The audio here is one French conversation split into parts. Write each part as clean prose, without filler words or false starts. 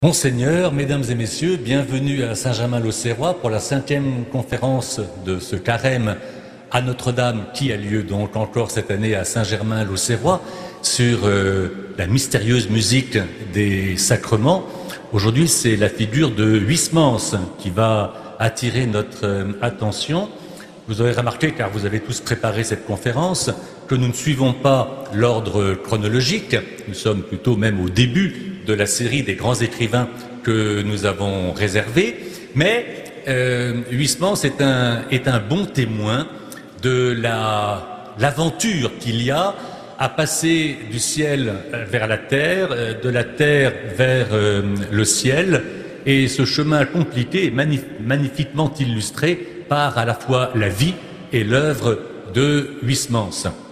Monseigneur, Mesdames et Messieurs, bienvenue à Saint-Germain-l'Auxerrois pour la 5e conférence de ce carême à Notre-Dame qui a lieu donc encore cette année à Saint-Germain-l'Auxerrois sur la mystérieuse musique des sacrements. Aujourd'hui, c'est la figure de Huysmans qui va attirer notre attention. Vous aurez remarqué, car vous avez tous préparé cette conférence, que nous ne suivons pas l'ordre chronologique. Nous sommes plutôt même au début de la série des grands écrivains que nous avons réservés. Mais Huysmans est un bon témoin de l'aventure qu'il y a à passer du ciel vers la terre, de la terre vers le ciel, et ce chemin compliqué est magnifiquement illustré par à la fois la vie et l'œuvre de Huysmans.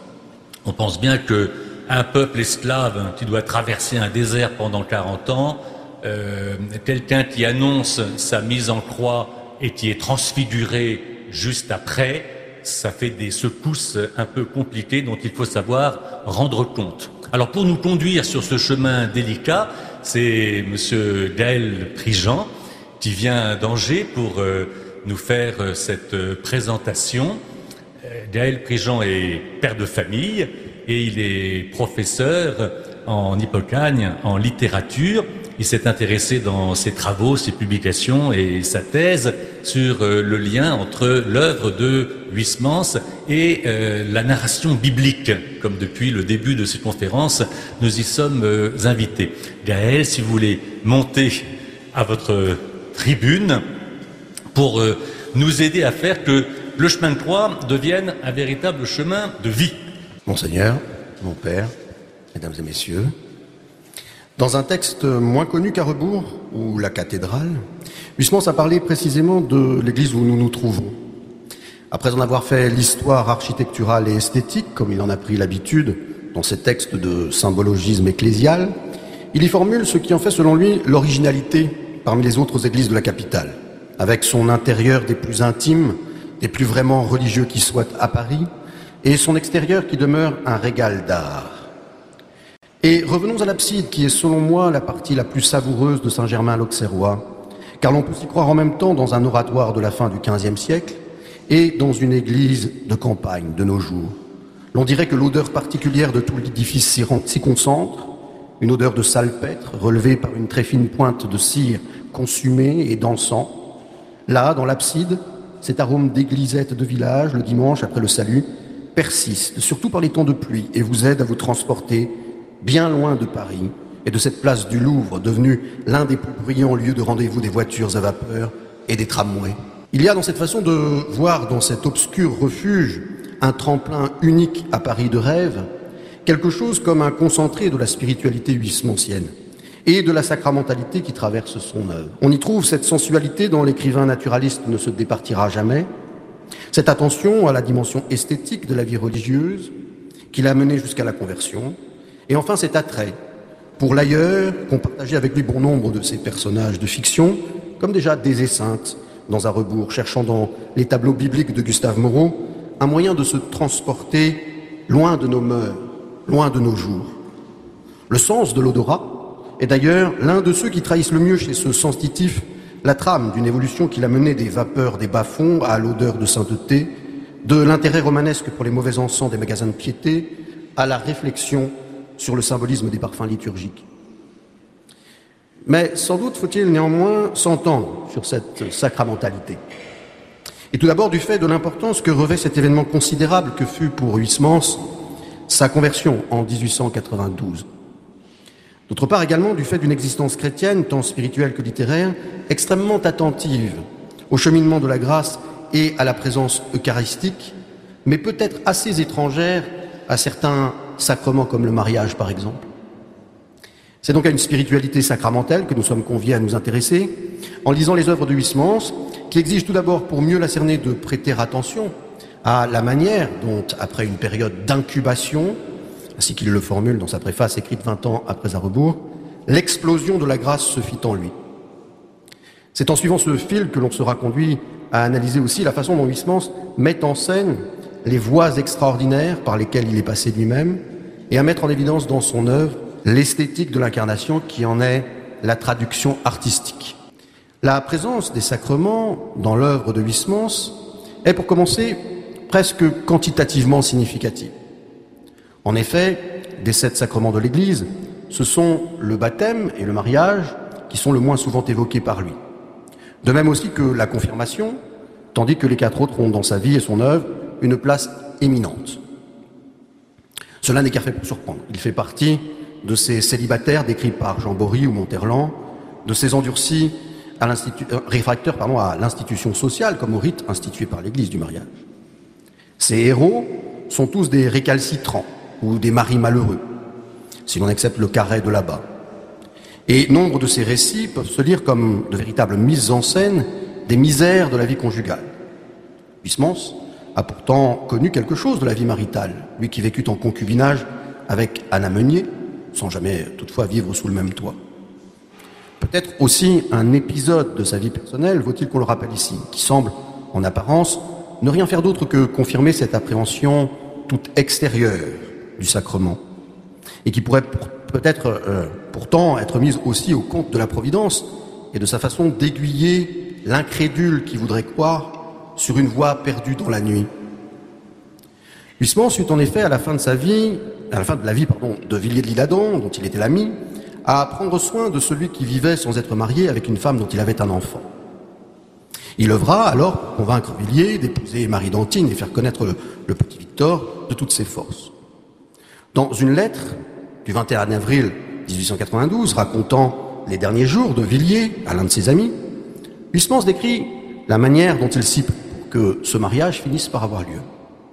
On pense bien que un peuple esclave qui doit traverser un désert pendant 40 ans, quelqu'un qui annonce sa mise en croix et qui est transfiguré juste après, ça fait des secousses un peu compliquées dont il faut savoir rendre compte. Alors pour nous conduire sur ce chemin délicat, c'est Monsieur Gaël Prigent qui vient d'Angers pour nous faire cette présentation. Gaël Prigent est père de famille et il est professeur en Hippocagne, en littérature. Il s'est intéressé dans ses travaux, ses publications et sa thèse sur le lien entre l'œuvre de Huysmans et la narration biblique, comme depuis le début de ces conférences, nous y sommes invités. Gaël, si vous voulez monter à votre tribune pour nous aider à faire que le chemin de croix devienne un véritable chemin de vie. Monseigneur, mon père, mesdames et messieurs, dans un texte moins connu qu'à rebours, ou la cathédrale, Huysmans a parlé précisément de l'église où nous nous trouvons. Après en avoir fait l'histoire architecturale et esthétique, comme il en a pris l'habitude dans ses textes de symbologisme ecclésial, il y formule ce qui en fait selon lui l'originalité parmi les autres églises de la capitale, avec son intérieur des plus intimes, des plus vraiment religieux qui soient à Paris, et son extérieur qui demeure un régal d'art. Et revenons à l'abside, qui est selon moi la partie la plus savoureuse de Saint-Germain-l'Auxerrois, car l'on peut s'y croire en même temps dans un oratoire de la fin du XVe siècle et dans une église de campagne de nos jours. L'on dirait que l'odeur particulière de tout l'édifice s'y concentre, une odeur de salpêtre relevée par une très fine pointe de cire consumée et dansant. Là, dans l'abside, cet arôme d'églysette de village, le dimanche après le salut, persiste, surtout par les temps de pluie, et vous aide à vous transporter bien loin de Paris et de cette place du Louvre, devenue l'un des plus bruyants lieux de rendez-vous des voitures à vapeur et des tramways. Il y a dans cette façon de voir dans cet obscur refuge un tremplin unique à Paris de rêve, quelque chose comme un concentré de la spiritualité huysmansienne et de la sacramentalité qui traverse son œuvre. On y trouve cette sensualité dont l'écrivain naturaliste ne se départira jamais, cette attention à la dimension esthétique de la vie religieuse qui l'a mené jusqu'à la conversion, et enfin cet attrait pour l'ailleurs qu'ont partagé avec lui bon nombre de ces personnages de fiction, comme déjà des saintes dans un rebours, cherchant dans les tableaux bibliques de Gustave Moreau un moyen de se transporter loin de nos mœurs, loin de nos jours. Le sens de l'odorat est d'ailleurs l'un de ceux qui trahissent le mieux chez ce sensitif la trame d'une évolution qui l'a mené des vapeurs des bas-fonds à l'odeur de sainteté, de l'intérêt romanesque pour les mauvais encens des magasins de piété, à la réflexion sur le symbolisme des parfums liturgiques. Mais sans doute faut-il néanmoins s'entendre sur cette sacramentalité. Et tout d'abord du fait de l'importance que revêt cet événement considérable que fut pour Huysmans sa conversion en 1892. D'autre part également du fait d'une existence chrétienne, tant spirituelle que littéraire, extrêmement attentive au cheminement de la grâce et à la présence eucharistique, mais peut-être assez étrangère à certains sacrements comme le mariage par exemple. C'est donc à une spiritualité sacramentelle que nous sommes conviés à nous intéresser en lisant les œuvres de Huysmans, qui exigent tout d'abord, pour mieux la cerner, de prêter attention à la manière dont, après une période d'incubation, ainsi qu'il le formule dans sa préface écrite 20 ans après à rebours, l'explosion de la grâce se fit en lui. C'est en suivant ce fil que l'on sera conduit à analyser aussi la façon dont Huysmans met en scène les voies extraordinaires par lesquelles il est passé lui-même et à mettre en évidence dans son œuvre l'esthétique de l'incarnation qui en est la traduction artistique. La présence des sacrements dans l'œuvre de Huysmans est, pour commencer, presque quantitativement significative. En effet, des 7 sacrements de l'Église, ce sont le baptême et le mariage qui sont le moins souvent évoqués par lui. De même aussi que la confirmation, tandis que les 4 autres ont dans sa vie et son œuvre une place éminente. Cela n'est qu'à fait pour surprendre. Il fait partie de ces célibataires décrits par Jean Bory ou Monterland, de ces endurcis réfractaires à l'institution sociale comme au rite institué par l'Église du mariage. Ces héros sont tous des récalcitrants ou des maris malheureux, si l'on accepte le carré de là-bas. Et nombre de ces récits peuvent se lire comme de véritables mises en scène des misères de la vie conjugale. Huysmans a pourtant connu quelque chose de la vie maritale, lui qui vécut en concubinage avec Anna Meunier, sans jamais toutefois vivre sous le même toit. Peut-être aussi un épisode de sa vie personnelle, vaut-il qu'on le rappelle ici, qui semble, en apparence, ne rien faire d'autre que confirmer cette appréhension toute extérieure du sacrement, et qui pourrait peut-être pourtant être mise aussi au compte de la Providence et de sa façon d'aiguiller l'incrédule qui voudrait croire sur une voie perdue dans la nuit. Huysmans eut en effet, à la fin de la vie de Villiers de l'Isle-Adam, dont il était l'ami, à prendre soin de celui qui vivait sans être marié avec une femme dont il avait un enfant. Il œuvra alors pour convaincre Villiers d'épouser Marie d'Antine et faire connaître le petit Victor de toutes ses forces. Dans une lettre du 21 avril 1892, racontant les derniers jours de Villiers à l'un de ses amis, Huysmans décrit la manière dont il s'y prit pour que ce mariage finisse par avoir lieu.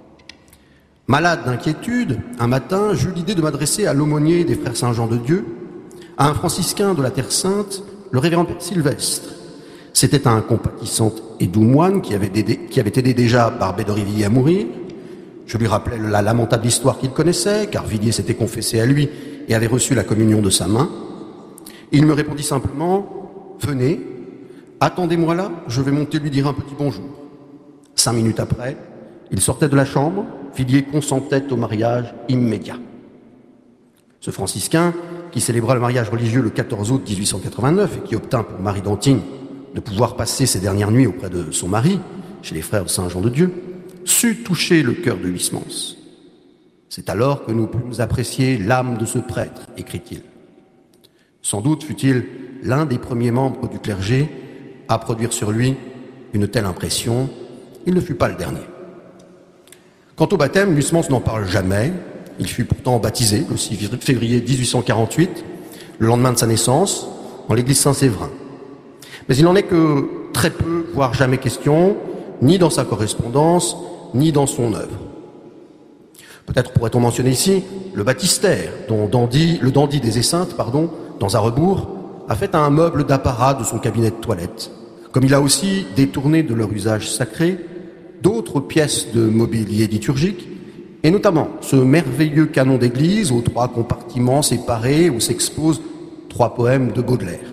Malade d'inquiétude, un matin, j'eus l'idée de m'adresser à l'aumônier des frères Saint-Jean-de-Dieu, à un franciscain de la Terre Sainte, le révérend Père Sylvestre. C'était un compatissant et doux moine qui avait aidé déjà Barbé d'Aurevilly à mourir. Je lui rappelai la lamentable histoire qu'il connaissait, car Villiers s'était confessé à lui et avait reçu la communion de sa main. Il me répondit simplement « Venez, attendez-moi là, je vais monter lui dire un petit bonjour ». 5 minutes après, il sortait de la chambre, Villiers consentait au mariage immédiat. Ce franciscain, qui célébra le mariage religieux le 14 août 1889 et qui obtint pour Marie d'Antine de pouvoir passer ses dernières nuits auprès de son mari, chez les frères de Saint-Jean-de-Dieu, sut toucher le cœur de Huysmans. C'est alors que nous pûmes apprécier l'âme de ce prêtre, écrit-il. Sans doute fut-il l'un des premiers membres du clergé à produire sur lui une telle impression. Il ne fut pas le dernier. Quant au baptême, Huysmans n'en parle jamais. Il fut pourtant baptisé le 6 février 1848, le lendemain de sa naissance, en l'église Saint-Séverin. Mais il n'en est que très peu, voire jamais question, ni dans sa correspondance, ni dans son œuvre. Peut-être pourrait-on mentionner ici le baptistère, dont le dandy des Esseintes, dans un rebourg, a fait un meuble d'apparat de son cabinet de toilette, comme il a aussi détourné de leur usage sacré d'autres pièces de mobilier liturgique, et notamment ce merveilleux canon d'église aux 3 compartiments séparés où s'exposent 3 poèmes de Baudelaire.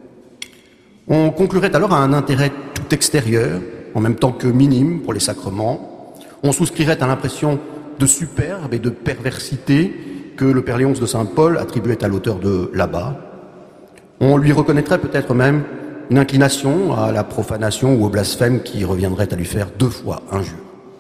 On conclurait alors à un intérêt tout extérieur, en même temps que minime pour les sacrements. On souscrirait à l'impression de superbe et de perversité que le Père Léonce de Saint-Paul attribuait à l'auteur de Là-bas. On lui reconnaîtrait peut-être même une inclination à la profanation ou au blasphème qui reviendrait à lui faire 2 fois injure.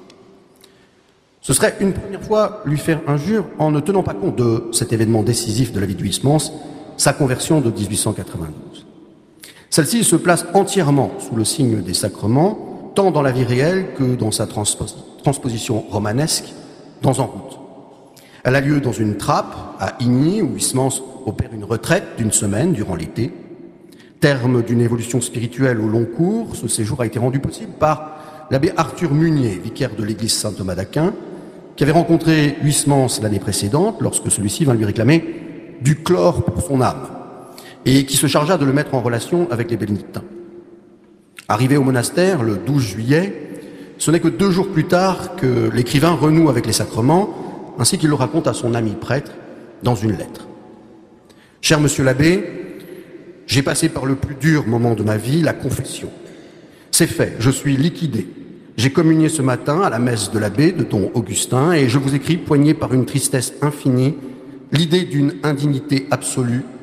Ce serait une première fois lui faire injure en ne tenant pas compte de cet événement décisif de la vie de Huysmans, sa conversion de 1892. Celle-ci se place entièrement sous le signe des sacrements, tant dans la vie réelle que dans sa transposition romanesque dans En route. Elle a lieu dans une trappe à Igny, où Huysmans opère une retraite d'une semaine durant l'été. Terme d'une évolution spirituelle au long cours, ce séjour a été rendu possible par l'abbé Arthur Munier, vicaire de l'église Saint-Thomas d'Aquin, qui avait rencontré Huysmans l'année précédente, lorsque celui-ci vint lui réclamer du chlore pour son âme, et qui se chargea de le mettre en relation avec les bénédictins. Arrivé au monastère le 12 juillet, ce n'est que 2 jours plus tard que l'écrivain renoue avec les sacrements, ainsi qu'il le raconte à son ami prêtre dans une lettre. « Cher monsieur l'abbé, j'ai passé par le plus dur moment de ma vie, la confession. C'est fait, je suis liquidé. J'ai communié ce matin à la messe de l'abbé de don Augustin et je vous écris, poigné par une tristesse infinie, l'idée d'une indignité absolue,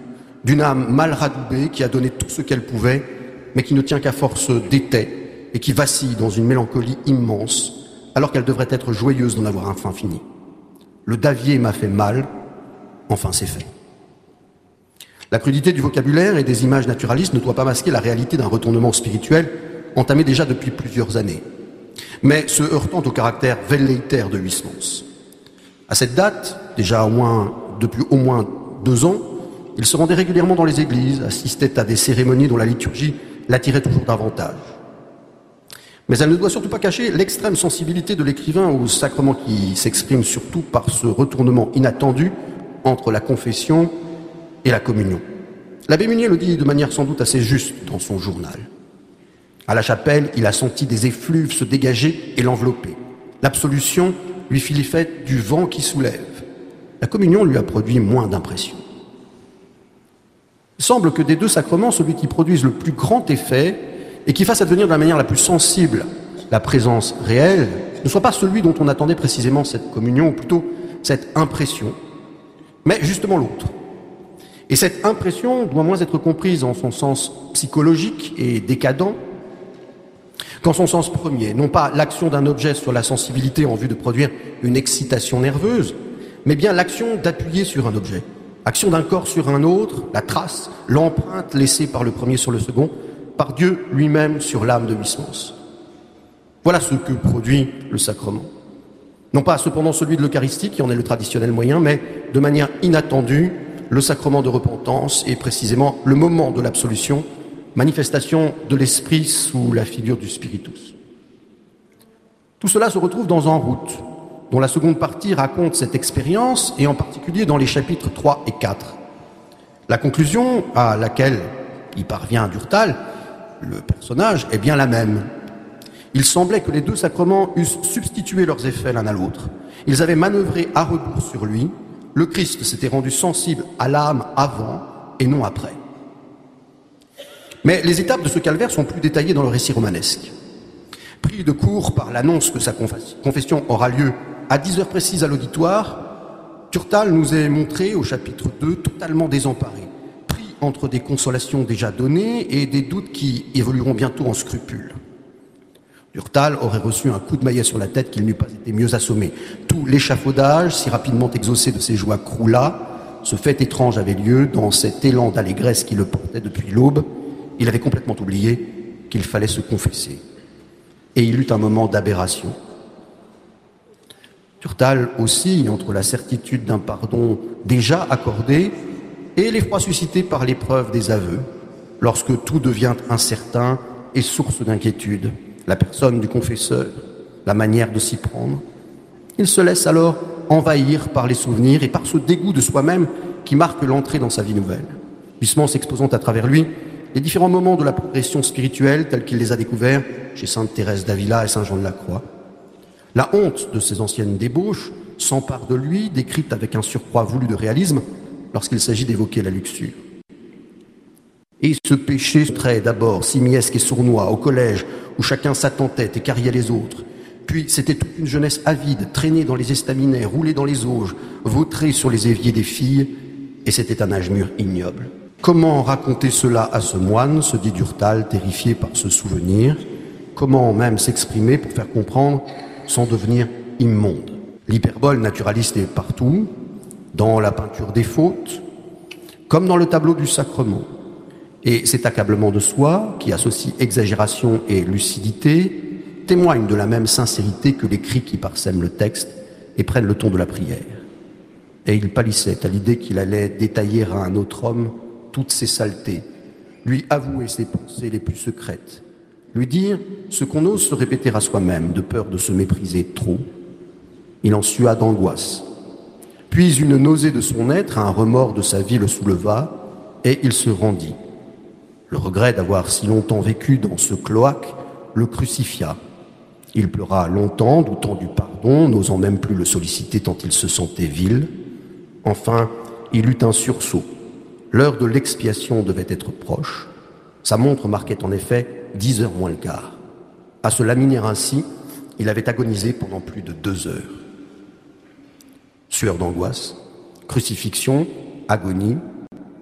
d'une âme mal radoubée qui a donné tout ce qu'elle pouvait, mais qui ne tient qu'à force d'étais et qui vacille dans une mélancolie immense, alors qu'elle devrait être joyeuse d'en avoir enfin fini. Le Davier m'a fait mal, enfin c'est fait. La crudité du vocabulaire et des images naturalistes ne doit pas masquer la réalité d'un retournement spirituel entamé déjà depuis plusieurs années, mais se heurtant au caractère velléitaire de Huysmans. À cette date, déjà depuis au moins 2 ans, il se rendait régulièrement dans les églises, assistait à des cérémonies dont la liturgie l'attirait toujours davantage. Mais elle ne doit surtout pas cacher l'extrême sensibilité de l'écrivain au sacrement qui s'exprime surtout par ce retournement inattendu entre la confession et la communion. L'abbé Munier le dit de manière sans doute assez juste dans son journal. À la chapelle, il a senti des effluves se dégager et l'envelopper. L'absolution lui fit l'effet du vent qui soulève. La communion lui a produit moins d'impression. Il semble que des 2 sacrements, celui qui produise le plus grand effet et qui fasse advenir de la manière la plus sensible la présence réelle, ne soit pas celui dont on attendait précisément cette communion, ou plutôt cette impression, mais justement l'autre. Et cette impression doit moins être comprise en son sens psychologique et décadent qu'en son sens premier, non pas l'action d'un objet sur la sensibilité en vue de produire une excitation nerveuse, mais bien l'action d'appuyer sur un objet, action d'un corps sur un autre, la trace, l'empreinte laissée par le premier sur le second, par Dieu lui-même sur l'âme de Huysmans. Voilà ce que produit le sacrement. Non pas cependant celui de l'Eucharistie, qui en est le traditionnel moyen, mais de manière inattendue, le sacrement de repentance est précisément le moment de l'absolution, manifestation de l'esprit sous la figure du Spiritus. Tout cela se retrouve dans En route, dont la seconde partie raconte cette expérience, et en particulier dans les chapitres 3 et 4. La conclusion à laquelle y parvient Durtal, le personnage, est bien la même. Il semblait que les 2 sacrements eussent substitué leurs effets l'un à l'autre. Ils avaient manœuvré à rebours sur lui. Le Christ s'était rendu sensible à l'âme avant et non après. Mais les étapes de ce calvaire sont plus détaillées dans le récit romanesque. Pris de court par l'annonce que sa confession aura lieu à 10 heures précises à l'auditoire, Durtal nous est montré au chapitre 2 totalement désemparé, pris entre des consolations déjà données et des doutes qui évolueront bientôt en scrupules. Durtal aurait reçu un coup de maillet sur la tête qu'il n'eût pas été mieux assommé. Tout l'échafaudage, si rapidement exaucé de ses joies, croula. Ce fait étrange avait lieu dans cet élan d'allégresse qui le portait depuis l'aube. Il avait complètement oublié qu'il fallait se confesser. Et il eut un moment d'aberration. Durtal oscille entre la certitude d'un pardon déjà accordé et l'effroi suscité par l'épreuve des aveux, lorsque tout devient incertain et source d'inquiétude. La personne du confesseur, la manière de s'y prendre. Il se laisse alors envahir par les souvenirs et par ce dégoût de soi-même qui marque l'entrée dans sa vie nouvelle. Huysmans s'exposant à travers lui les différents moments de la progression spirituelle tels qu'il les a découverts chez sainte Thérèse d'Avila et saint Jean de la Croix. La honte de ses anciennes débauches s'empare de lui, décrite avec un surcroît voulu de réalisme lorsqu'il s'agit d'évoquer la luxure. Et ce péché se trait d'abord simiesque et sournois au collège où chacun s'attentait et carriait les autres. Puis c'était toute une jeunesse avide, traînée dans les estaminets, roulée dans les auges, vautrée sur les éviers des filles, et c'était un âge mûr ignoble. Comment raconter cela à ce moine, se dit Durtal, terrifié par ce souvenir? Comment même s'exprimer pour faire comprendre sans devenir immonde? L'hyperbole naturaliste est partout, dans la peinture des fautes, comme dans le tableau du sacrement. Et cet accablement de soi, qui associe exagération et lucidité, témoigne de la même sincérité que les cris qui parsèment le texte et prennent le ton de la prière. Et il pâlissait à l'idée qu'il allait détailler à un autre homme toutes ses saletés, lui avouer ses pensées les plus secrètes, lui dire ce qu'on ose se répéter à soi-même de peur de se mépriser trop. Il en sua d'angoisse. Puis une nausée de son être, un remords de sa vie le souleva, et il se rendit. Le regret d'avoir si longtemps vécu dans ce cloaque le crucifia. Il pleura longtemps, doutant du pardon, n'osant même plus le solliciter tant il se sentait vil. Enfin, il eut un sursaut. L'heure de l'expiation devait être proche. Sa montre marquait en effet 10 heures moins le quart. À se laminer ainsi, il avait agonisé pendant plus de 2 heures. Sueur d'angoisse, crucifixion, agonie,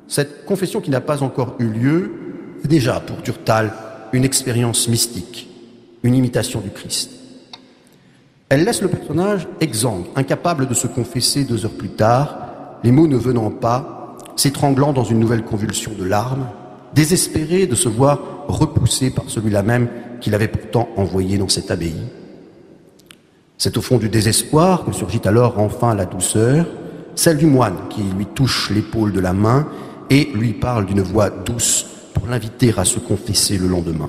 Cette confession qui n'a pas encore eu lieu est déjà pour Durtal une expérience mystique, une imitation du Christ. Elle laisse le personnage exsangue, incapable de se confesser 2 heures plus tard, les mots ne venant pas, s'étranglant dans une nouvelle convulsion de larmes, désespéré de se voir repoussé par celui-là même qu'il avait pourtant envoyé dans cette abbaye. C'est au fond du désespoir que surgit alors enfin la douceur, celle du moine qui lui touche l'épaule de la main et lui parle d'une voix douce pour l'inviter à se confesser le lendemain.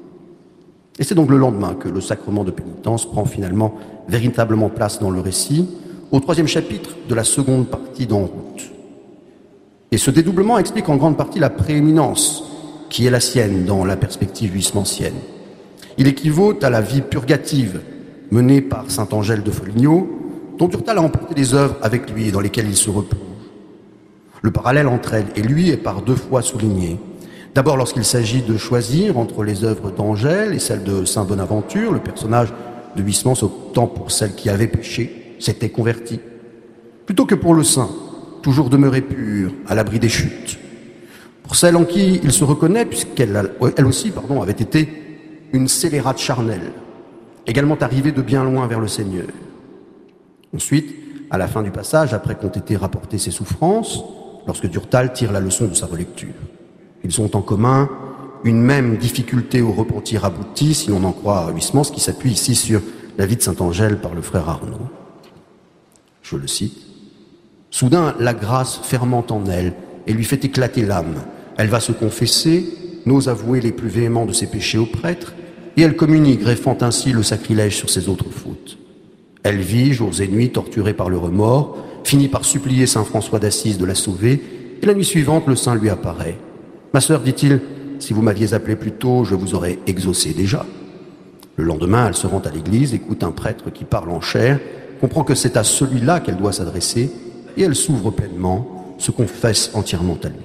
Et c'est donc le lendemain que le sacrement de pénitence prend finalement véritablement place dans le récit, au 3e chapitre de la seconde partie d'En route. Et ce dédoublement explique en grande partie la prééminence qui est la sienne dans la perspective huysmansienne. Il équivaut à la vie purgative menée par saint Angèle de Foligno, dont Durtal a emporté des œuvres avec lui et dans lesquelles il se replonge. Le parallèle entre elle et lui est par 2 fois souligné. D'abord lorsqu'il s'agit de choisir entre les œuvres d'Angèle et celles de saint Bonaventure, le personnage de Huysmans optant pour celle qui avait péché, s'était converti, plutôt que pour le saint, toujours demeuré pur, à l'abri des chutes. Pour celle en qui il se reconnaît, puisqu'elle elle aussi avait été une scélérate charnelle, également arrivée de bien loin vers le Seigneur. Ensuite, à la fin du passage, après qu'ont été rapportées ses souffrances, lorsque Durtal tire la leçon de sa relecture, ils ont en commun une même difficulté au repentir abouti, si l'on en croit Huysmans, qui s'appuie ici sur la vie de saint Angèle par le frère Arnaud. Je le cite. « Soudain, la grâce fermente en elle et lui fait éclater l'âme. Elle va se confesser, n'ose avouer les plus véhéments de ses péchés au prêtre, et elle communie, greffant ainsi le sacrilège sur ses autres fautes. Elle vit, jours et nuits, torturée par le remords, finit par supplier saint François d'Assise de la sauver, et la nuit suivante, le saint lui apparaît. « Ma sœur, dit-il, si vous m'aviez appelé plus tôt, je vous aurais exaucé déjà. » Le lendemain, elle se rend à l'église, écoute un prêtre qui parle en chair, comprend que c'est à celui-là qu'elle doit s'adresser, et elle s'ouvre pleinement, se confesse entièrement à lui.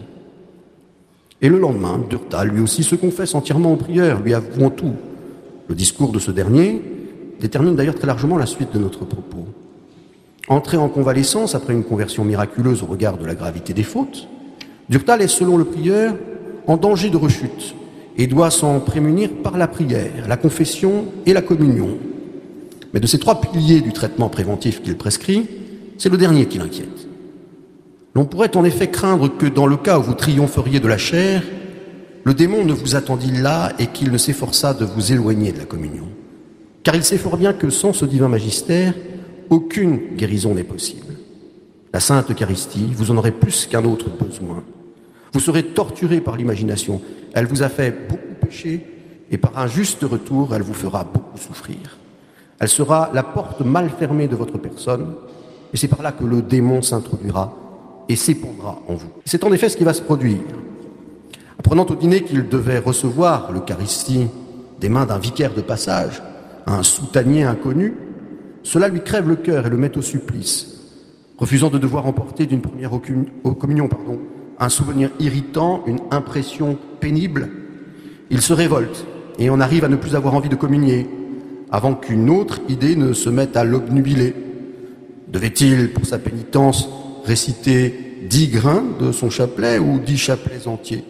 Et le lendemain, Durtal, lui aussi, se confesse entièrement au prieur, lui avouant tout. Le discours de ce dernier détermine d'ailleurs très largement la suite de notre propos. Entré en convalescence après une conversion miraculeuse au regard de la gravité des fautes, Durtal est, selon le prieur, en danger de rechute et doit s'en prémunir par la prière, la confession et la communion. Mais de ces 3 piliers du traitement préventif qu'il prescrit, c'est le dernier qui l'inquiète. L'on pourrait en effet craindre que dans le cas où vous triompheriez de la chair, le démon ne vous attendît là et qu'il ne s'efforçât de vous éloigner de la communion. Car il sait fort bien que sans ce divin magistère, aucune guérison n'est possible. La Sainte Eucharistie, vous en aurez plus qu'un autre besoin. Vous serez torturé par l'imagination. Elle vous a fait beaucoup pécher et par un juste retour, elle vous fera beaucoup souffrir. Elle sera la porte mal fermée de votre personne et c'est par là que le démon s'introduira et s'épandra en vous. C'est en effet ce qui va se produire. Apprenant au dîner qu'il devait recevoir l'Eucharistie des mains d'un vicaire de passage, un soutanier inconnu, cela lui crève le cœur et le met au supplice. Refusant de devoir emporter d'une première communion, un souvenir irritant, une impression pénible, il se révolte et en arrive à ne plus avoir envie de communier, avant qu'une autre idée ne se mette à l'obnubiler. Devait-il, pour sa pénitence, réciter 10 grains de son chapelet ou 10 chapelets entiers?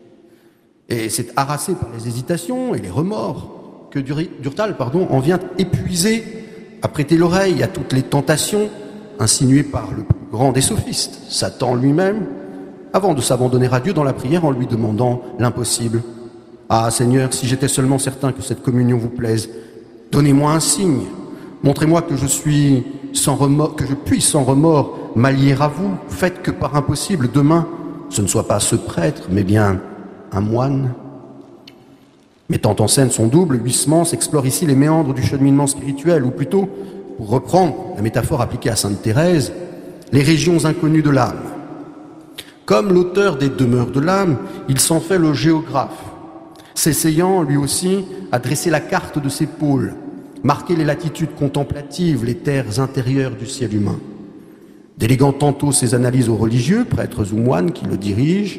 Et c'est harassé par les hésitations et les remords que Durtal en vient épuisé à prêter l'oreille à toutes les tentations insinuées par le plus grand des sophistes, Satan lui-même, avant de s'abandonner à Dieu dans la prière en lui demandant l'impossible. « Ah Seigneur, si j'étais seulement certain que cette communion vous plaise, donnez-moi un signe, montrez-moi que je puisse sans remords m'allier à vous, faites que par impossible demain, ce ne soit pas ce prêtre, mais bien un moine. » Mettant en scène son double, Huysmans explore ici les méandres du cheminement spirituel, ou plutôt, pour reprendre la métaphore appliquée à sainte Thérèse, les régions inconnues de l'âme. Comme l'auteur des Demeures de l'âme, il s'en fait le géographe, s'essayant lui aussi à dresser la carte de ses pôles, marquer les latitudes contemplatives, les terres intérieures du ciel humain. Déléguant tantôt ses analyses aux religieux, prêtres ou moines qui le dirigent,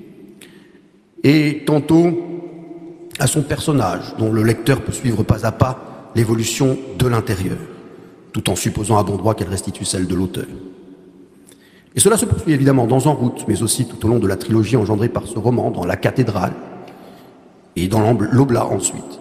et tantôt à son personnage, dont le lecteur peut suivre pas à pas l'évolution de l'intérieur, tout en supposant à bon droit qu'elle restitue celle de l'auteur. Et cela se poursuit évidemment dans En route, mais aussi tout au long de la trilogie engendrée par ce roman, dans La cathédrale, et dans l'Oblat ensuite.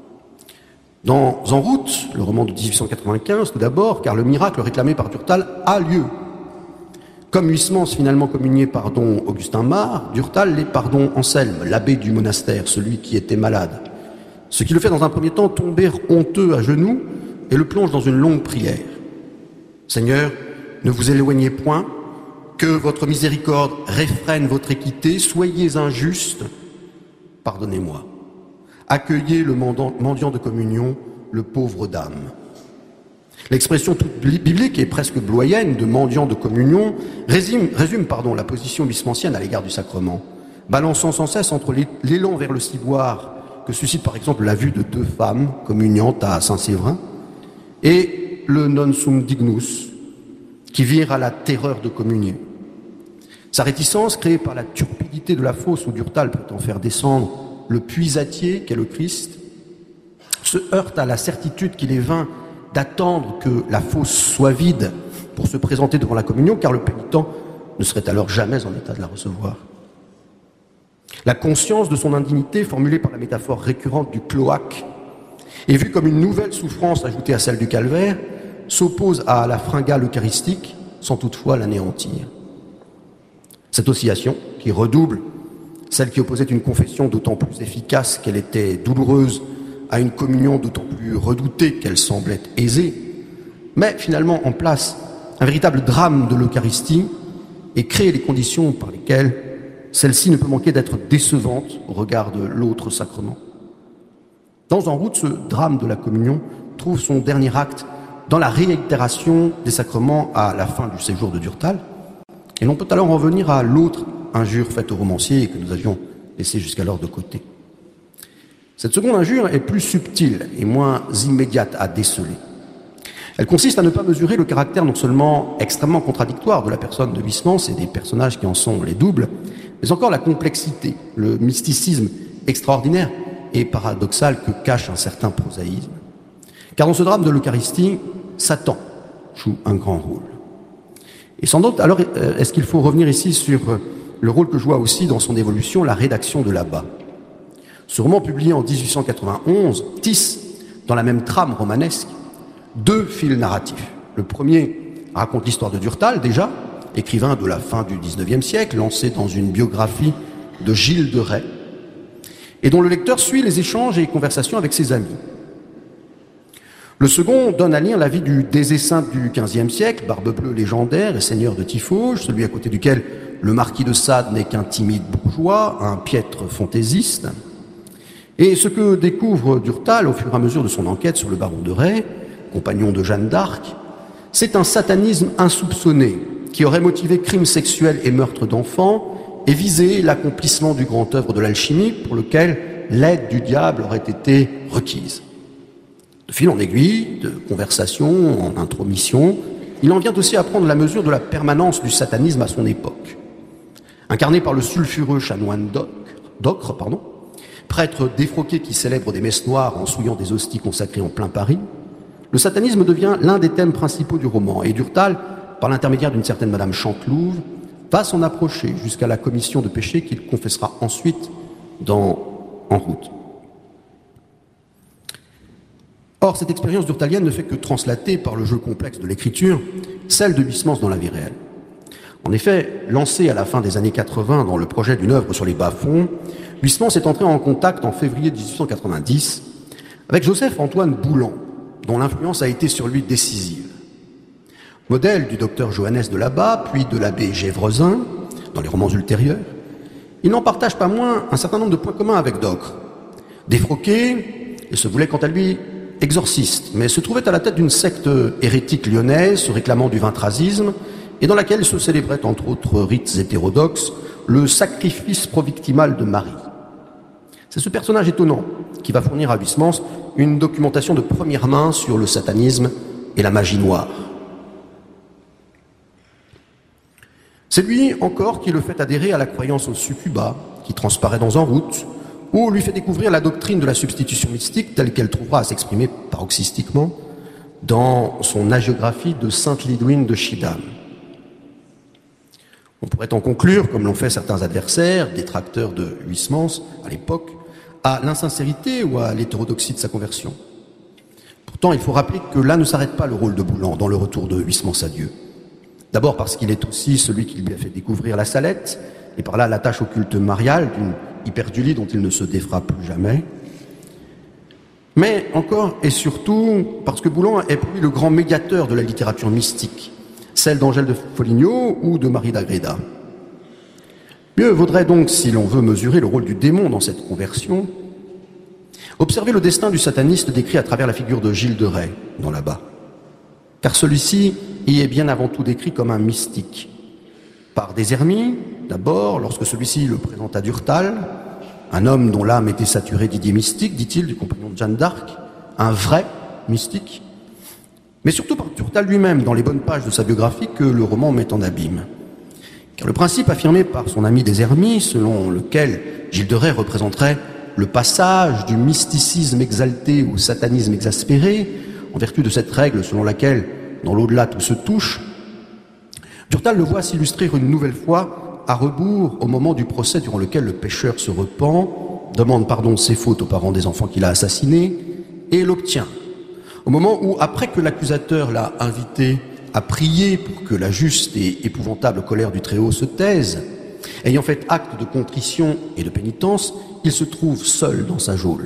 Dans En route, le roman de 1895 tout d'abord, car le miracle réclamé par Durtal a lieu. Comme Huysmans finalement communiait pardon Augustin Marre, Durtal les pardon Anselme, l'abbé du monastère, celui qui était malade. Ce qui le fait dans un premier temps tomber honteux à genoux et le plonge dans une longue prière. Seigneur, ne vous éloignez point, que votre miséricorde réfrène votre équité, soyez injuste, pardonnez-moi. Accueillez le mendiant de communion, le pauvre d'âme. L'expression toute biblique et presque bloyenne de mendiant de communion résume la position huysmansienne à l'égard du sacrement, balançant sans cesse entre l'élan vers le ciboire que suscite par exemple la vue de deux femmes communiantes à Saint-Séverin et le non sum dignus qui vire à la terreur de communier. Sa réticence, créée par la turpidité de la fosse où Durtal prétend faire descendre le puisatier qu'est le Christ, se heurte à la certitude qu'il est vain d'attendre que la fosse soit vide pour se présenter devant la communion, car le pénitent ne serait alors jamais en état de la recevoir. La conscience de son indignité, formulée par la métaphore récurrente du cloaque, et vue comme une nouvelle souffrance ajoutée à celle du calvaire, s'oppose à la fringale eucharistique sans toutefois l'anéantir. Cette oscillation, qui redouble celle qui opposait une confession d'autant plus efficace qu'elle était douloureuse à une communion d'autant plus redoutée qu'elle semblait aisée, met finalement en place un véritable drame de l'Eucharistie et crée les conditions par lesquelles celle-ci ne peut manquer d'être décevante au regard de l'autre sacrement. Dans En route, ce drame de la communion trouve son dernier acte dans la réitération des sacrements à la fin du séjour de Durtal, et l'on peut alors en venir à l'autre injure faite au romancier et que nous avions laissé jusqu'alors de côté. Cette seconde injure est plus subtile et moins immédiate à déceler. Elle consiste à ne pas mesurer le caractère non seulement extrêmement contradictoire de la personne de Huysmans et des personnages qui en sont les doubles, mais encore la complexité, le mysticisme extraordinaire et paradoxal que cache un certain prosaïsme. Car dans ce drame de l'Eucharistie, Satan joue un grand rôle. Et sans doute, alors, est-ce qu'il faut revenir ici sur le rôle que joua aussi dans son évolution la rédaction de l'Abbat. Ce roman publié en 1891 tisse, dans la même trame romanesque, deux fils narratifs. Le premier raconte l'histoire de Durtal, déjà, écrivain de la fin du XIXe siècle, lancé dans une biographie de Gilles de Rais, et dont le lecteur suit les échanges et les conversations avec ses amis. Le second donne à lire la vie du Désessin du XVe siècle, barbe-bleue légendaire et seigneur de Tiffauges, celui à côté duquel le marquis de Sade n'est qu'un timide bourgeois, un piètre fantaisiste. Et ce que découvre Durtal au fur et à mesure de son enquête sur le baron de Rais, compagnon de Jeanne d'Arc, c'est un satanisme insoupçonné qui aurait motivé crimes sexuels et meurtres d'enfants et visé l'accomplissement du grand œuvre de l'alchimie pour lequel l'aide du diable aurait été requise. De fil en aiguille, de conversation en intromission, il en vient aussi à prendre la mesure de la permanence du satanisme à son époque. Incarné par le sulfureux chanoine d'Ocre, prêtre défroqué qui célèbre des messes noires en souillant des hosties consacrées en plein Paris, le satanisme devient l'un des thèmes principaux du roman, et Durtal, par l'intermédiaire d'une certaine Madame Chantelouve, va s'en approcher jusqu'à la commission de péché qu'il confessera ensuite En route. Or, cette expérience durtalienne ne fait que translater par le jeu complexe de l'écriture celle de Huysmans dans la vie réelle. En effet, lancé à la fin des années 80 dans le projet d'une œuvre sur les bas-fonds, Huysmans est entré en contact en février 1890 avec Joseph-Antoine Boulan, dont l'influence a été sur lui décisive. Modèle du docteur Johannes de Labat, puis de l'abbé Gévresin, dans les romans ultérieurs, il n'en partage pas moins un certain nombre de points communs avec Docre. Défroqué, il se voulait quant à lui exorciste, mais se trouvait à la tête d'une secte hérétique lyonnaise se réclamant du ventrasisme et dans laquelle se célébrait entre autres rites hétérodoxes le sacrifice provictimal de Marie. C'est ce personnage étonnant qui va fournir à Huysmans une documentation de première main sur le satanisme et la magie noire. C'est lui encore qui le fait adhérer à la croyance au succubat, qui transparaît dans En route, ou lui fait découvrir la doctrine de la substitution mystique telle qu'elle trouvera à s'exprimer paroxystiquement dans son hagiographie de Sainte Lidwine de Schiedam. On pourrait en conclure, comme l'ont fait certains adversaires, détracteurs de Huysmans à l'époque, à l'insincérité ou à l'hétérodoxie de sa conversion. Pourtant, il faut rappeler que là ne s'arrête pas le rôle de Boulan dans le retour de Huysmans à Dieu. D'abord parce qu'il est aussi celui qui lui a fait découvrir la Salette, et par là l'attache au culte marial d'une hyperdulie dont il ne se défera plus jamais. Mais encore et surtout parce que Boulan est pour lui le grand médiateur de la littérature mystique, celle d'Angèle de Foligno ou de Marie d'Agreda. Mieux vaudrait donc, si l'on veut mesurer le rôle du démon dans cette conversion, observer le destin du sataniste décrit à travers la figure de Gilles de Rais, dans là-bas. Car celui-ci y est bien avant tout décrit comme un mystique. Par des Hermies, d'abord, lorsque celui-ci le présente à Durtal, un homme dont l'âme était saturée d'idées mystiques, dit-il, du compagnon de Jeanne d'Arc, un vrai mystique, mais surtout par Durtal lui-même, dans les bonnes pages de sa biographie que le roman met en abîme. Car le principe affirmé par son ami des Hermies, selon lequel Gilles de Rais représenterait le passage du mysticisme exalté au satanisme exaspéré, en vertu de cette règle selon laquelle, dans l'au-delà, tout se touche, Durtal le voit s'illustrer une nouvelle fois à rebours au moment du procès durant lequel le pécheur se repent, demande pardon de ses fautes aux parents des enfants qu'il a assassinés et l'obtient. Au moment où, après que l'accusateur l'a invité à prier pour que la juste et épouvantable colère du Très-Haut se taise, ayant fait acte de contrition et de pénitence, il se trouve seul dans sa geôle.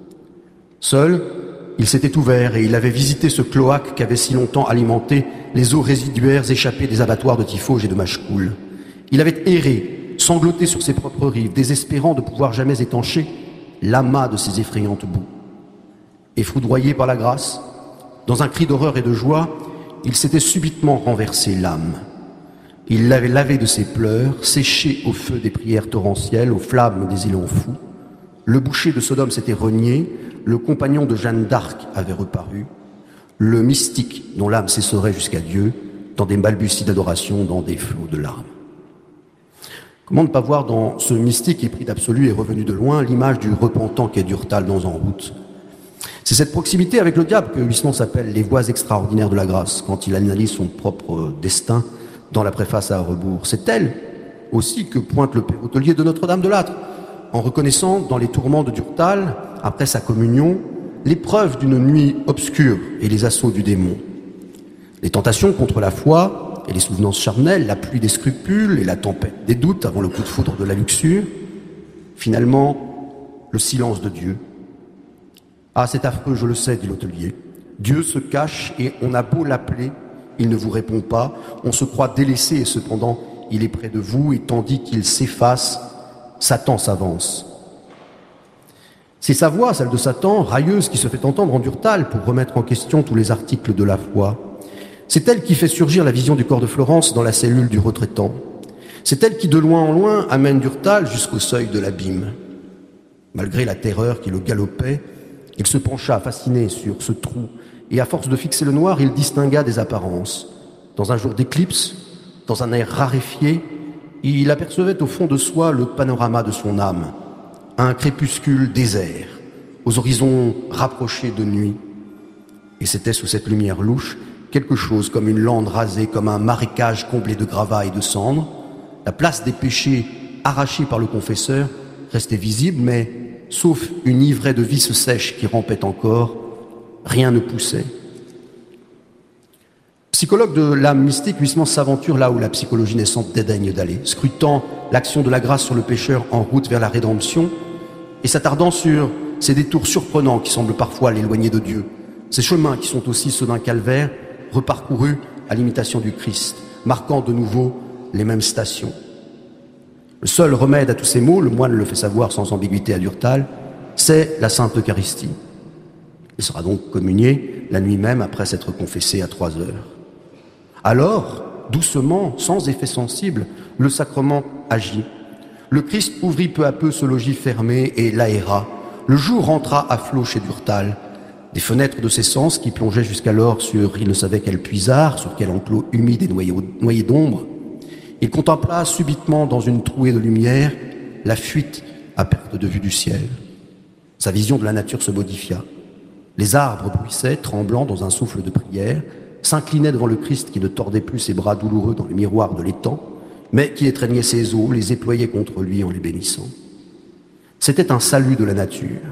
Seul, il s'était ouvert et il avait visité ce cloaque qu'avaient si longtemps alimenté les eaux résiduaires échappées des abattoirs de Tiffauges et de Machecoul. Il avait erré, sangloté sur ses propres rives, désespérant de pouvoir jamais étancher l'amas de ses effrayantes boues. Et foudroyé par la grâce, dans un cri d'horreur et de joie, il s'était subitement renversé l'âme. Il l'avait lavé de ses pleurs, séché au feu des prières torrentielles, aux flammes des élans fous. Le boucher de Sodome s'était renié, le compagnon de Jeanne d'Arc avait reparu, le mystique dont l'âme s'essorait jusqu'à Dieu, dans des balbuties d'adoration, dans des flots de larmes. Comment ne pas voir dans ce mystique épris d'absolu et revenu de loin l'image du repentant qu'est Durtal dans En route. C'est cette proximité avec le diable que Huysmans s'appelle les voies extraordinaires de la grâce quand il analyse son propre destin dans la préface à rebours. C'est elle aussi que pointe le père hôtelier de Notre-Dame de Lattre, en reconnaissant dans les tourments de Durtal, après sa communion, l'épreuve d'une nuit obscure et les assauts du démon. Les tentations contre la foi et les souvenances charnelles, la pluie des scrupules et la tempête des doutes avant le coup de foudre de la luxure, finalement, le silence de Dieu. Ah, c'est affreux, je le sais, dit l'hôtelier. Dieu se cache et on a beau l'appeler, il ne vous répond pas, on se croit délaissé et cependant il est près de vous et tandis qu'il s'efface, Satan s'avance. C'est sa voix, celle de Satan, railleuse, qui se fait entendre en Durtal pour remettre en question tous les articles de la foi. C'est elle qui fait surgir la vision du corps de Florence dans la cellule du retraitant. C'est elle qui, de loin en loin, amène Durtal jusqu'au seuil de l'abîme. Malgré la terreur qui le galopait, il se pencha fasciné sur ce trou, et à force de fixer le noir, il distingua des apparences. Dans un jour d'éclipse, dans un air raréfié, il apercevait au fond de soi le panorama de son âme, un crépuscule désert, aux horizons rapprochés de nuit. Et c'était sous cette lumière louche quelque chose comme une lande rasée, comme un marécage comblé de gravats et de cendres. La place des péchés arrachés par le confesseur restait visible, mais sauf une ivrée de vices sèches qui rampait encore, rien ne poussait. Psychologue de l'âme mystique, Huysmans s'aventure là où la psychologie naissante dédaigne d'aller, scrutant l'action de la grâce sur le pécheur en route vers la rédemption et s'attardant sur ces détours surprenants qui semblent parfois l'éloigner de Dieu, ces chemins qui sont aussi ceux d'un calvaire reparcourus à l'imitation du Christ, marquant de nouveau les mêmes stations. Le seul remède à tous ces maux, le moine le fait savoir sans ambiguïté à Durtal, c'est la Sainte Eucharistie. Il sera donc communié la nuit même après s'être confessé à 3 heures. Alors, doucement, sans effet sensible, le sacrement agit. Le Christ ouvrit peu à peu ce logis fermé et l'aéra. Le jour rentra à flot chez Durtal. Des fenêtres de ses sens qui plongeaient jusqu'alors sur il ne savait quel puisard, sur quel enclos humide et noyé d'ombre. Il contempla subitement dans une trouée de lumière la fuite à perte de vue du ciel. Sa vision de la nature se modifia. Les arbres bruissaient, tremblants dans un souffle de prière, s'inclinaient devant le Christ qui ne tordait plus ses bras douloureux dans le miroir de l'étang, mais qui étreignait ses eaux, les éployait contre lui en les bénissant. C'était un salut de la nature,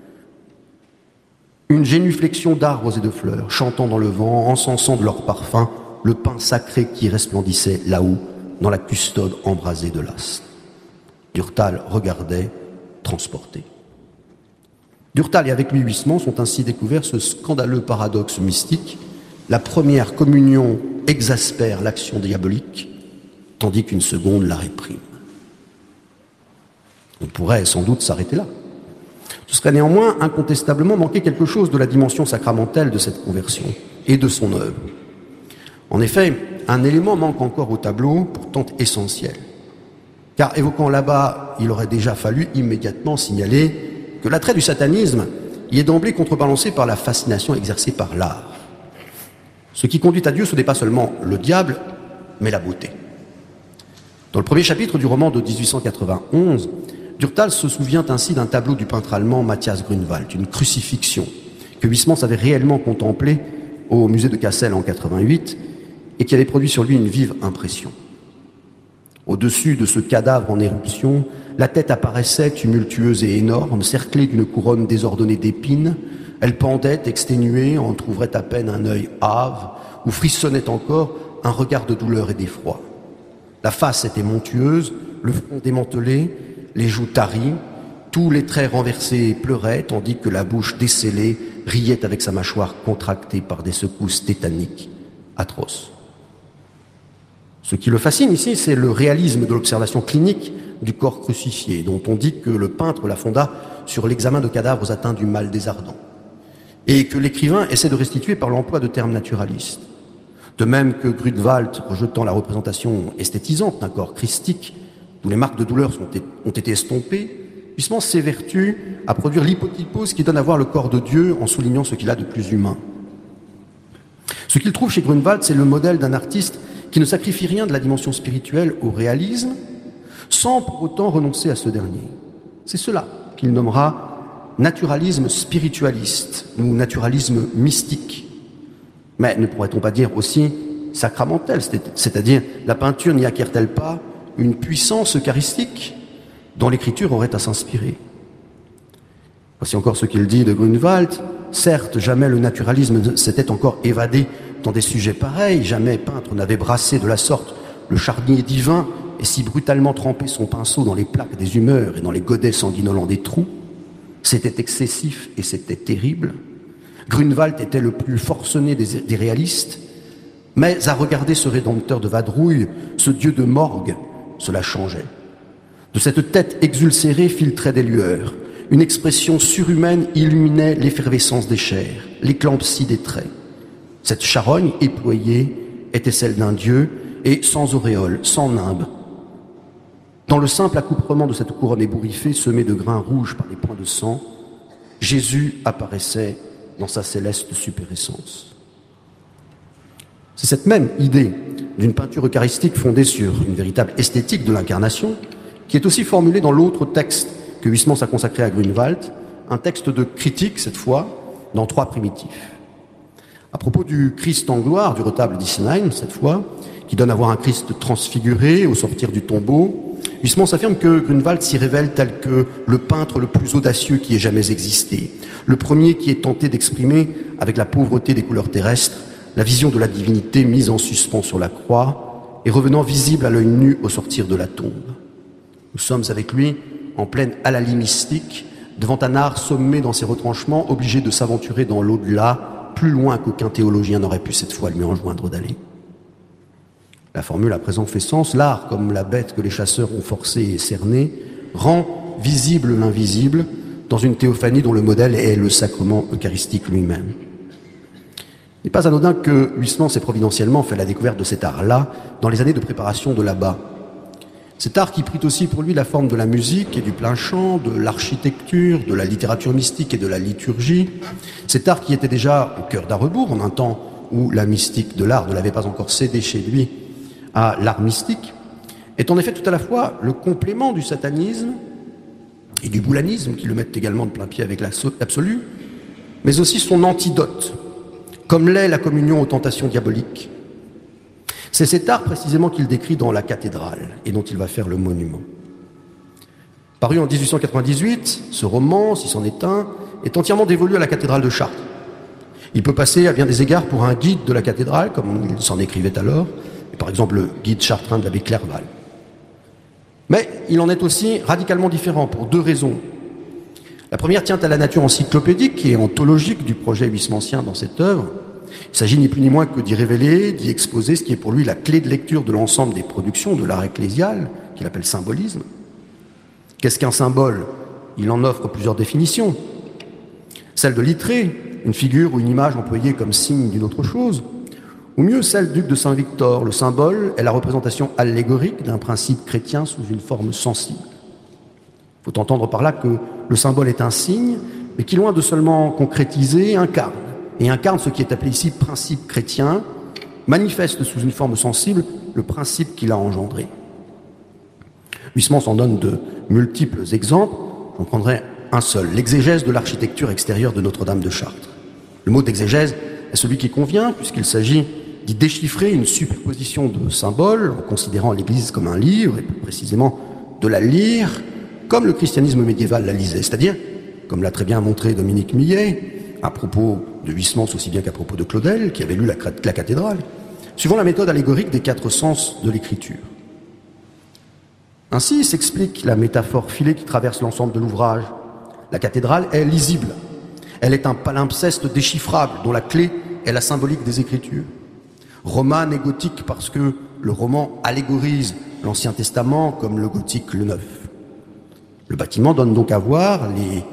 une génuflexion d'arbres et de fleurs, chantant dans le vent, encensant de leur parfum le pain sacré qui resplendissait là-haut, dans la custode embrasée de l'astre. Durtal regardait, transporté. Durtal et avec lui Huysmans ont ainsi découvert ce scandaleux paradoxe mystique. La première communion exaspère l'action diabolique, tandis qu'une seconde la réprime. On pourrait sans doute s'arrêter là. Ce serait néanmoins incontestablement manquer quelque chose de la dimension sacramentelle de cette conversion et de son œuvre. En effet, un élément manque encore au tableau, pourtant essentiel. Car évoquant là-bas, il aurait déjà fallu immédiatement signaler que l'attrait du satanisme y est d'emblée contrebalancé par la fascination exercée par l'art. Ce qui conduit à Dieu, ce n'est pas seulement le diable, mais la beauté. Dans le premier chapitre du roman de 1891, Durtal se souvient ainsi d'un tableau du peintre allemand Matthias Grünewald, une crucifixion que Huysmans avait réellement contemplée au musée de Cassel en 88 et qui avait produit sur lui une vive impression. Au-dessus de ce cadavre en éruption, la tête apparaissait tumultueuse et énorme, cerclée d'une couronne désordonnée d'épines. Elle pendait, exténuée, entr'ouvrait à peine un œil hâve, où frissonnait encore un regard de douleur et d'effroi. La face était montueuse, le front démantelé, les joues taries, tous les traits renversés pleuraient, tandis que la bouche décellée riait avec sa mâchoire contractée par des secousses tétaniques atroces. Ce qui le fascine ici, c'est le réalisme de l'observation clinique du corps crucifié, dont on dit que le peintre la fonda sur l'examen de cadavres atteints du mal des ardents, et que l'écrivain essaie de restituer par l'emploi de termes naturalistes. De même que Grünewald, rejetant la représentation esthétisante d'un corps christique, d'où les marques de douleur ont été estompées, Huysmans s'évertue à produire l'hypotypose qui donne à voir le corps de Dieu en soulignant ce qu'il a de plus humain. Ce qu'il trouve chez Grünewald, c'est le modèle d'un artiste qui ne sacrifie rien de la dimension spirituelle au réalisme, sans pour autant renoncer à ce dernier. C'est cela qu'il nommera naturalisme spiritualiste ou naturalisme mystique. Mais ne pourrait-on pas dire aussi sacramentel, c'est-à-dire la peinture n'y acquiert-elle pas une puissance eucharistique dont l'écriture aurait à s'inspirer? Voici encore ce qu'il dit de Grünewald. Certes, jamais le naturalisme s'était encore évadé dans des sujets pareils, jamais peintre n'avait brassé de la sorte le charnier divin et si brutalement trempé son pinceau dans les plaques des humeurs et dans les godets sanguinolents des trous. C'était excessif et c'était terrible. Grünewald était le plus forcené des réalistes, mais à regarder ce rédempteur de vadrouille, ce dieu de morgue, cela changeait. De cette tête exulcérée filtraient des lueurs. Une expression surhumaine illuminait l'effervescence des chairs, l'éclampsie des traits. Cette charogne éployée était celle d'un dieu et sans auréole, sans nimbe. Dans le simple accouprement de cette couronne ébouriffée, semée de grains rouges par les points de sang, Jésus apparaissait dans sa céleste superessence. C'est cette même idée d'une peinture eucharistique fondée sur une véritable esthétique de l'incarnation qui est aussi formulée dans l'autre texte que Huysmans a consacré à Grünewald, un texte de critique cette fois, dans 3 primitifs. À propos du Christ en gloire, du retable d'Isenheim, cette fois, qui donne à voir un Christ transfiguré au sortir du tombeau, Huysmans affirme que Grünewald s'y révèle tel que le peintre le plus audacieux qui ait jamais existé, le premier qui ait tenté d'exprimer, avec la pauvreté des couleurs terrestres, la vision de la divinité mise en suspens sur la croix et revenant visible à l'œil nu au sortir de la tombe. Nous sommes avec lui en pleine halalie mystique, devant un art sommé dans ses retranchements, obligé de s'aventurer dans l'au-delà, plus loin qu'aucun théologien n'aurait pu cette fois lui enjoindre d'aller. La formule à présent fait sens. L'art, comme la bête que les chasseurs ont forcée et cernée, rend visible l'invisible dans une théophanie dont le modèle est le sacrement eucharistique lui-même. Il n'est pas anodin que Huysmans ait providentiellement fait la découverte de cet art-là dans les années de préparation de l'abat. Cet art qui prit aussi pour lui la forme de la musique et du plein chant, de l'architecture, de la littérature mystique et de la liturgie. Cet art qui était déjà au cœur d'Arrebourg, en un temps où la mystique de l'art ne l'avait pas encore cédé chez lui à l'art mystique, est en effet tout à la fois le complément du satanisme et du boulanisme, qui le mettent également de plein pied avec l'absolu, mais aussi son antidote, comme l'est la communion aux tentations diaboliques. C'est cet art précisément qu'il décrit dans La cathédrale et dont il va faire le monument. Paru en 1898, ce roman, si c'en est un, est entièrement dévolu à la cathédrale de Chartres. Il peut passer à bien des égards pour un guide de la cathédrale, comme il s'en écrivait alors, et par exemple le guide chartrain de l'abbé Clerval. Mais il en est aussi radicalement différent pour deux raisons. La première tient à la nature encyclopédique et ontologique du projet huysmansien dans cette œuvre. Il s'agit ni plus ni moins que d'y révéler, d'y exposer ce qui est pour lui la clé de lecture de l'ensemble des productions de l'art ecclésial, qu'il appelle symbolisme. Qu'est-ce qu'un symbole? Il en offre plusieurs définitions. Celle de Littré, une figure ou une image employée comme signe d'une autre chose, ou mieux celle du duc de Saint-Victor. Le symbole est la représentation allégorique d'un principe chrétien sous une forme sensible. Il faut entendre par là que le symbole est un signe, mais qui, loin de seulement concrétiser, incarne. Et incarne ce qui est appelé ici principe chrétien, manifeste sous une forme sensible le principe qu'il a engendré. Huysmans en donne de multiples exemples. J'en prendrai un seul, l'exégèse de l'architecture extérieure de Notre-Dame de Chartres. Le mot d'exégèse est celui qui convient, puisqu'il s'agit d'y déchiffrer une superposition de symboles, en considérant l'Église comme un livre, et plus précisément de la lire comme le christianisme médiéval la lisait, c'est-à-dire, comme l'a très bien montré Dominique Millet, à propos de Huysmans aussi bien qu'à propos de Claudel, qui avait lu la cathédrale, suivant la méthode allégorique des quatre sens de l'écriture. Ainsi s'explique la métaphore filée qui traverse l'ensemble de l'ouvrage. La cathédrale est lisible. Elle est un palimpseste déchiffrable dont la clé est la symbolique des Écritures. Romane et gothique parce que le roman allégorise l'Ancien Testament comme le gothique le Neuf. Le bâtiment donne donc à voir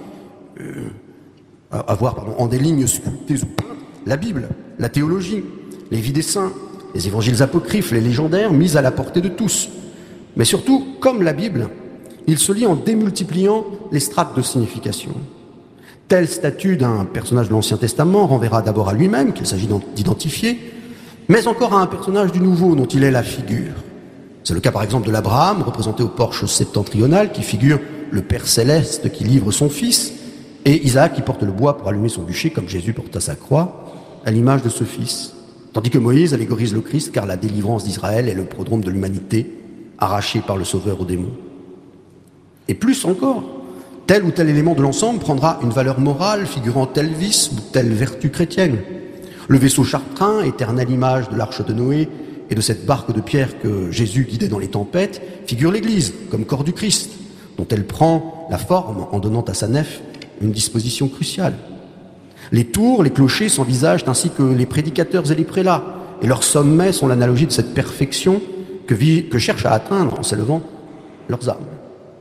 en des lignes sculptées ou peintes la Bible, la théologie, les vies des saints, les évangiles apocryphes, les légendaires mis à la portée de tous. Mais surtout, comme la Bible, il se lit en démultipliant les strates de signification. Tel statut d'un personnage de l'Ancien Testament renverra d'abord à lui-même, qu'il s'agit d'identifier, mais encore à un personnage du Nouveau dont il est la figure. C'est le cas par exemple de l'Abraham, représenté au porche septentrional, qui figure le Père céleste qui livre son fils, et Isaac qui porte le bois pour allumer son bûcher, comme Jésus porta sa croix, à l'image de ce fils. Tandis que Moïse allégorise le Christ, car la délivrance d'Israël est le prodrome de l'humanité, arraché par le Sauveur aux démons. Et plus encore, tel ou tel élément de l'ensemble prendra une valeur morale figurant tel vice ou telle vertu chrétienne. Le vaisseau chartrain, éternelle image de l'arche de Noé et de cette barque de pierre que Jésus guidait dans les tempêtes, figure l'Église comme corps du Christ, dont elle prend la forme en donnant à sa nef une disposition cruciale. Les tours, les clochers s'envisagent ainsi que les prédicateurs et les prélats, et leurs sommets sont l'analogie de cette perfection que cherchent à atteindre en s'élevant leurs âmes.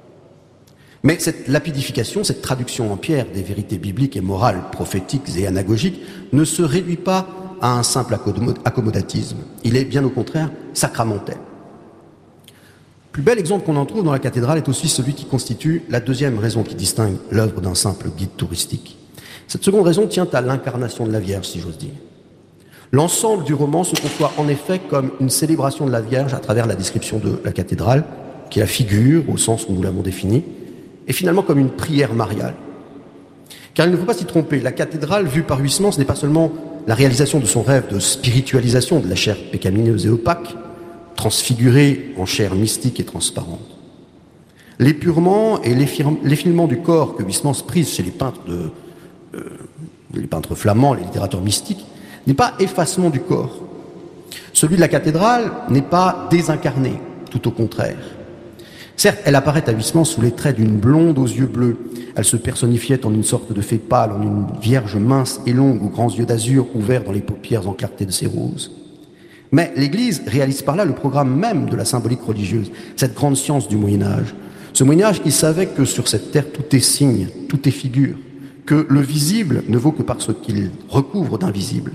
Mais cette lapidification, cette traduction en pierre des vérités bibliques et morales, prophétiques et anagogiques, ne se réduit pas à un simple accommodatisme. Il est bien au contraire sacramentel. Le plus bel exemple qu'on en trouve dans la cathédrale est aussi celui qui constitue la deuxième raison qui distingue l'œuvre d'un simple guide touristique. Cette seconde raison tient à l'incarnation de la Vierge, si j'ose dire. L'ensemble du roman se conçoit en effet comme une célébration de la Vierge à travers la description de la cathédrale, qui la figure au sens où nous l'avons définie, et finalement comme une prière mariale. Car il ne faut pas s'y tromper, la cathédrale vue par Huysmans n'est pas seulement la réalisation de son rêve de spiritualisation de la chair pécamineuse et opaque, transfigurée en chair mystique et transparente. L'épurement et l'effilement du corps que Huysmans prise chez les peintres flamands, les littérateurs mystiques, n'est pas effacement du corps. Celui de la cathédrale n'est pas désincarné, tout au contraire. Certes, elle apparaît à Huysmans sous les traits d'une blonde aux yeux bleus. Elle se personnifiait en une sorte de fée pâle, en une vierge mince et longue, aux grands yeux d'azur ouverts dans les paupières en clarté de ses roses. Mais l'Église réalise par là le programme même de la symbolique religieuse, cette grande science du Moyen-Âge. Ce Moyen-Âge qui savait que sur cette terre tout est signe, tout est figure, que le visible ne vaut que parce qu'il recouvre d'invisible.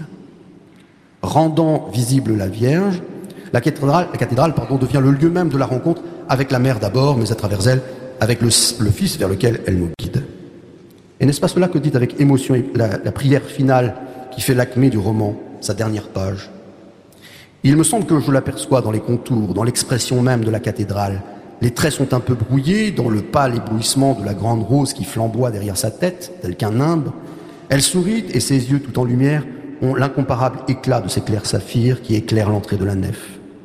Rendant visible la Vierge, la cathédrale devient le lieu même de la rencontre avec la mère d'abord, mais à travers elle, avec le Fils vers lequel elle nous guide. Et n'est-ce pas cela que dit avec émotion la prière finale qui fait l'acmé du roman, sa dernière page? Il me semble que je l'aperçois dans les contours, dans l'expression même de la cathédrale. Les traits sont un peu brouillés dans le pâle éblouissement de la grande rose qui flamboie derrière sa tête, tel qu'un nimbe. Elle sourit et ses yeux tout en lumière ont l'incomparable éclat de ces clairs saphirs qui éclairent l'entrée de la nef.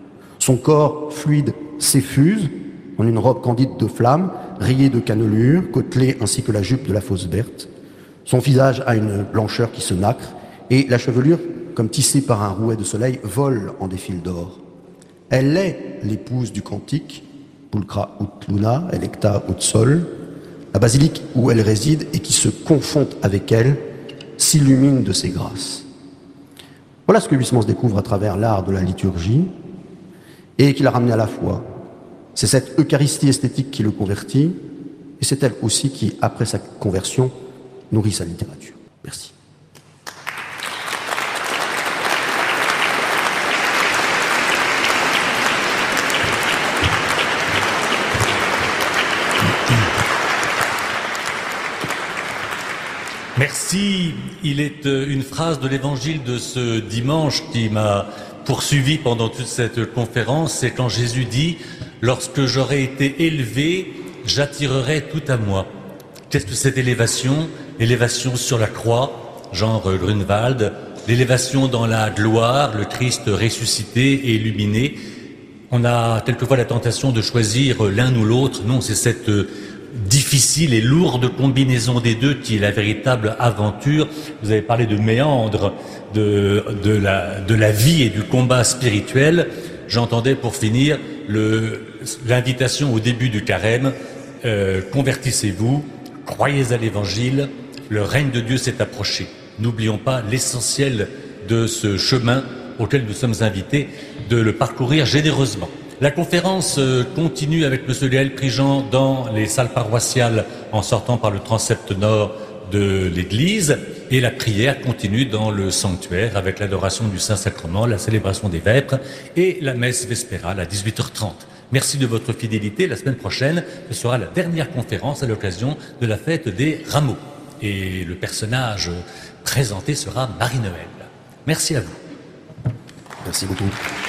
Son corps fluide s'effuse en une robe candide de flammes, rayée de cannelures, côtelée ainsi que la jupe de la fausse Berthe. Son visage a une blancheur qui se nacre, et la chevelure, comme tissée par un rouet de soleil, vole en des fils d'or. Elle est l'épouse du cantique, pulcra ut luna, electa ut sol. La basilique où elle réside et qui se confond avec elle s'illumine de ses grâces. Voilà ce que Huysmans découvre à travers l'art de la liturgie et qui l'a ramené à la foi. C'est cette Eucharistie esthétique qui le convertit, et c'est elle aussi qui, après sa conversion, nourrit sa littérature. Merci. Merci. Il est une phrase de l'évangile de ce dimanche qui m'a poursuivi pendant toute cette conférence, c'est quand Jésus dit « Lorsque j'aurai été élevé, j'attirerai tout à moi ». Qu'est-ce que cette élévation? L'élévation sur la croix, genre Grunewald, l'élévation dans la gloire, le Christ ressuscité et illuminé. On a quelquefois la tentation de choisir l'un ou l'autre. Non, c'est cette difficile et lourde combinaison des deux qui est la véritable aventure. Vous avez parlé de méandre, de la vie et du combat spirituel. J'entendais pour finir l'invitation au début du carême, convertissez-vous, croyez à l'évangile, le règne de Dieu s'est approché. N'oublions pas l'essentiel de ce chemin auquel nous sommes invités de le parcourir généreusement. La conférence continue avec M. Léal Prigent dans les salles paroissiales en sortant par le transept nord de l'église, et la prière continue dans le sanctuaire avec l'adoration du Saint-Sacrement, la célébration des vêpres et la messe vespérale à 18h30. Merci de votre fidélité. La semaine prochaine, ce sera la dernière conférence à l'occasion de la fête des Rameaux. Et le personnage présenté sera Marie-Noël. Merci à vous. Merci beaucoup.